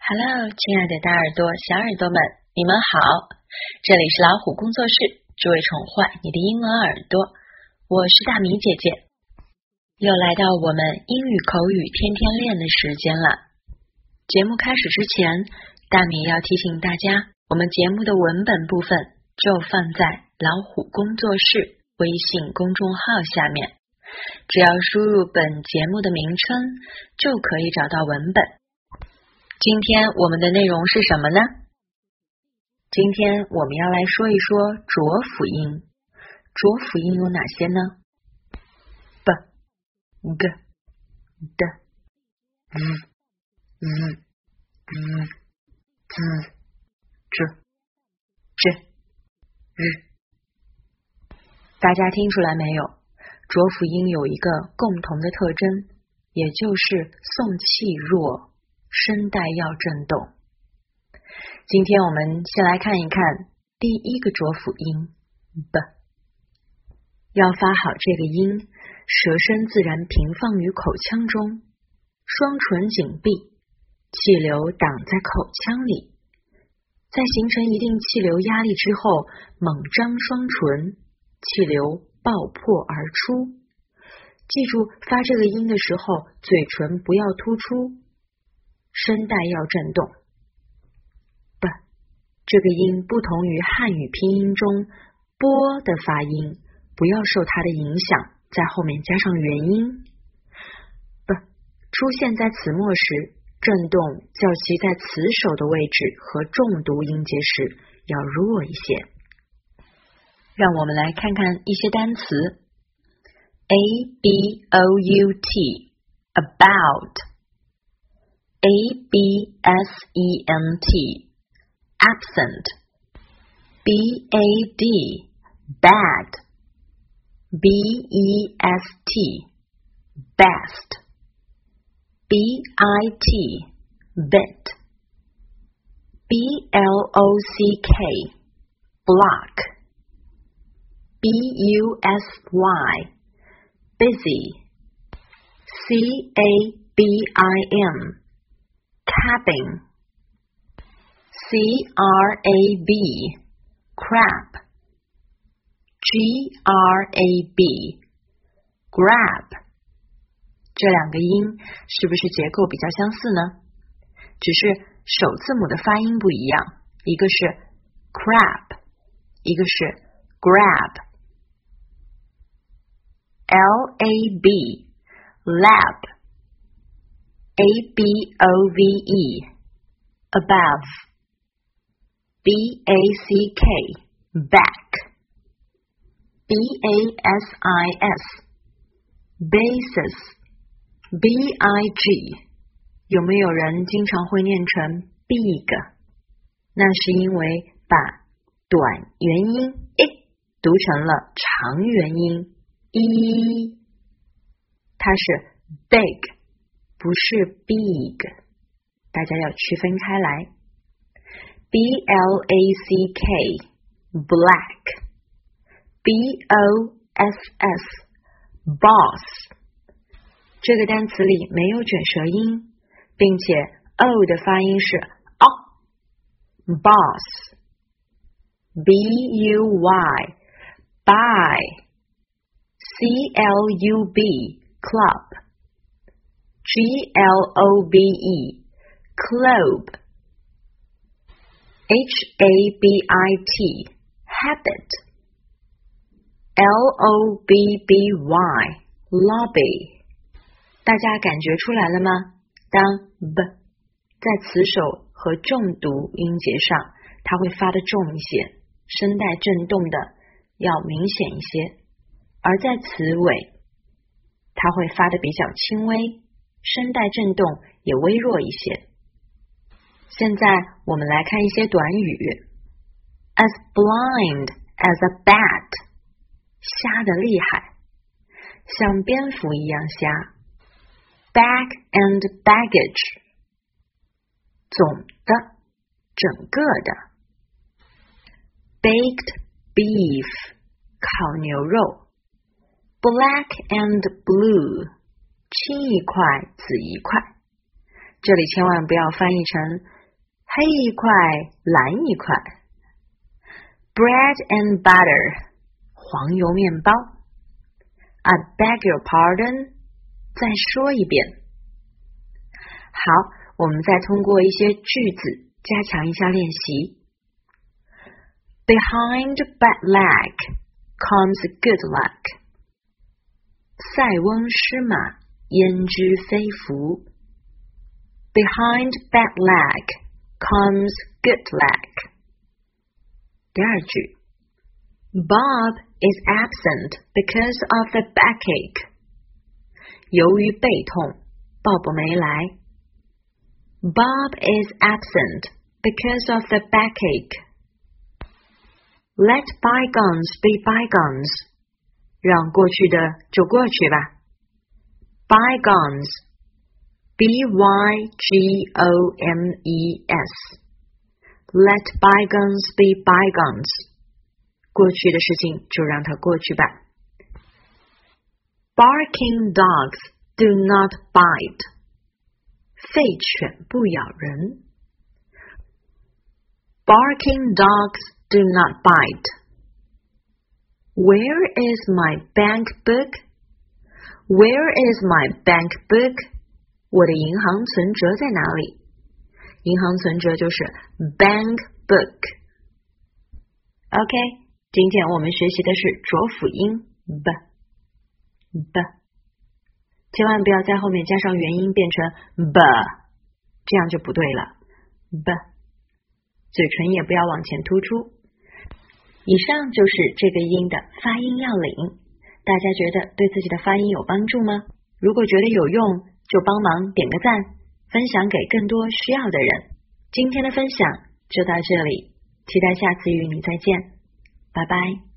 Hello，亲爱的大耳朵、小耳朵们，你们好！这里是老虎工作室，只为宠坏你的英文耳朵。我是大米姐姐，又来到我们英语口语天天练的时间了。节目开始之前，大米要提醒大家，我们节目的文本部分就放在老虎工作室微信公众号下面，只要输入本节目的名称，就可以找到文本。今天我们的内容是什么呢？今天我们要来说一说浊辅音。浊辅音有哪些呢？ b、g、d、v、z、z、j、r。大家听出来没有？浊辅音有一个共同的特征，也就是送气弱，声带要振动。今天我们先来看一看第一个浊辅音 b。 要发好这个音，舌身自然平放于口腔中，双唇紧闭，气流挡在口腔里，在形成一定气流压力之后，猛张双唇，气流爆破而出。记住发这个音的时候，嘴唇不要突出，声带要振动。 b 这个音不同于汉语拼音中波的发音，不要受它的影响，在后面加上元音。 b 出现在词末时，振动较其在词首的位置和重读音节时要弱一些。让我们来看看一些单词。 about about absent absent bad bad best best bit bit block block busy busy cabin cabin crab grab。 这两个音是不是结构比较相似呢？只是首字母的发音不一样，一个是 crab， 一个是 grab。 lab lab above above back back basis big。 有没有人经常会念成 big？ 那是因为把短元音 读成了长元音它是 big 不是 big， 大家要区分开来。 black black boss。 这个单词里没有卷舌音，并且 o 的发音是 boss buy buy club club globe globe habit lobby。 大家感觉出来了吗？当 b 在词首和重读音节上，它会发得重一些，声带振动的要明显一些，而在词尾它会发得比较轻微，声带振动也微弱一些。现在我们来看一些短语。 as blind as a bat， 瞎得厉害，像蝙蝠一样瞎。bag and baggage， 总的，整个的。baked beef， 烤牛肉。black and blue， 青一块紫一块。这里千万不要翻译成黑一块，蓝一块。Bread and butter， 黄油面包。I beg your pardon， 再说一遍。好，我们再通过一些句子加强一下练习。Behind bad luck comes good luck。塞翁失马，焉知非福。Behind bad luck comes good luck。第二句 Bob is absent because of the backache。由于背痛，鲍勃没来。Bob is absent because of the backache. Let bygones be bygones. 让过去的就过去吧。Bygones, B-Y-G-O-N-E-S. Let bygones be bygones. 过去的事情就让它过去吧。Barking dogs do not bite. 吠犬不咬人。Barking dogs do not bite. Where is my bank book? Where is my bank book? 我的银行存折在哪里？银行存折就是 bank book。 OK， 今天我们学习的是浊辅音 b， 千万不要在后面加上元音变成 b， 这样就不对了。b， 嘴唇也不要往前突出。以上就是这个音的发音要领，大家觉得对自己的发音有帮助吗？如果觉得有用，就帮忙点个赞，分享给更多需要的人。今天的分享就到这里，期待下次与你再见，拜拜。